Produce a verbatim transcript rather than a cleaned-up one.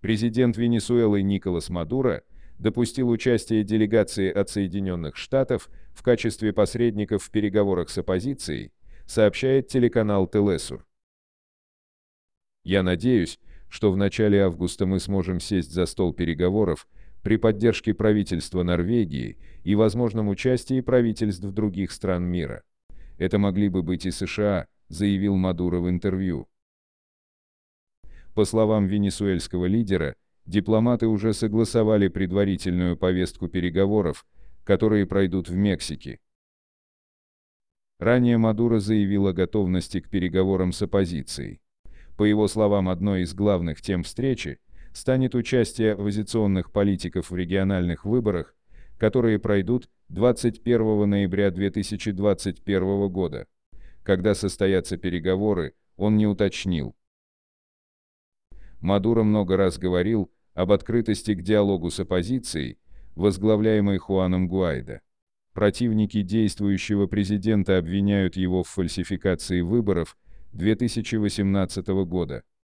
Президент Венесуэлы Николас Мадуро допустил участие делегации от Соединенных Штатов в качестве посредников в переговорах с оппозицией, сообщает телеканал Телесур. «Я надеюсь, что в начале августа мы сможем сесть за стол переговоров при поддержке правительства Норвегии и возможном участии правительств других стран мира. Это могли бы быть и США», заявил Мадуро в интервью. По словам венесуэльского лидера, дипломаты уже согласовали предварительную повестку переговоров, которые пройдут в Мексике. Ранее Мадуро заявил о готовности к переговорам с оппозицией. По его словам, одной из главных тем встречи станет участие оппозиционных политиков в региональных выборах, которые пройдут двадцать первого ноября две тысячи двадцать первого года. Когда состоятся переговоры, он не уточнил. Мадуро много раз говорил об открытости к диалогу с оппозицией, возглавляемой Хуаном Гуайдо. Противники действующего президента обвиняют его в фальсификации выборов две тысячи восемнадцатого года.